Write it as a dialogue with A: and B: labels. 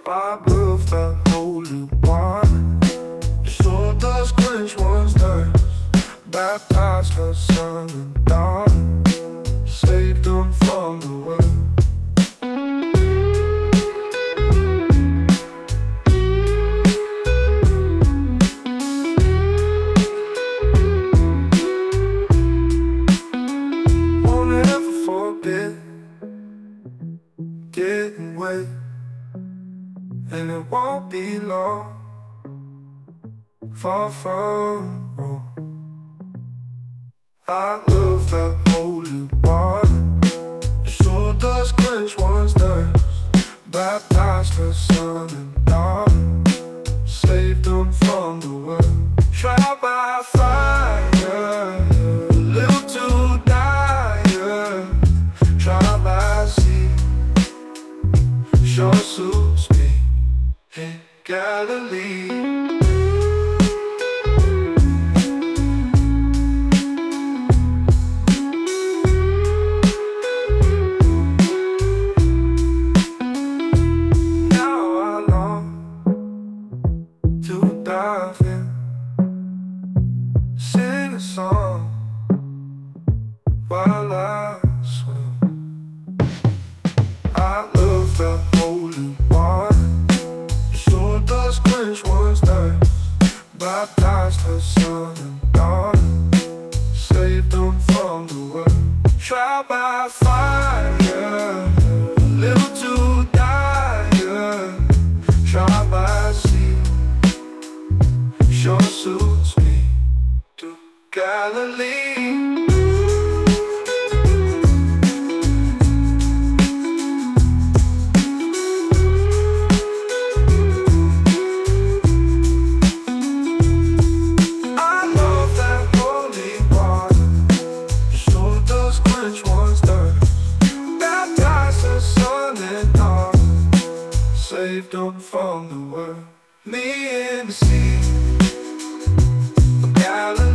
A: By blood felt holy wine. Sure does quench one's thirst. Baptized her son and dawn. Saved them from the world. Won't ever forget. Didn't wait. And it won't be long. Far from wrong. I love that holy water. Sure does quench one's thirst. Baptized her son and daughter. Saved them from the world. Tried by fire, a little too dire. Tried by sea, sure suits me in Galilee. Dive in, sing a song while I swim. I love that holy water. Sure does quench one's thirst. Baptized her son and daughter. Saved them from the world. Tried by fire, a little too dire. Tried by sea, sure suits me to Galilee. I love that holy water. Sure does quench one's thirst. Baptized her son and daughter. Saved them from the world. Me in the sea of Galilee.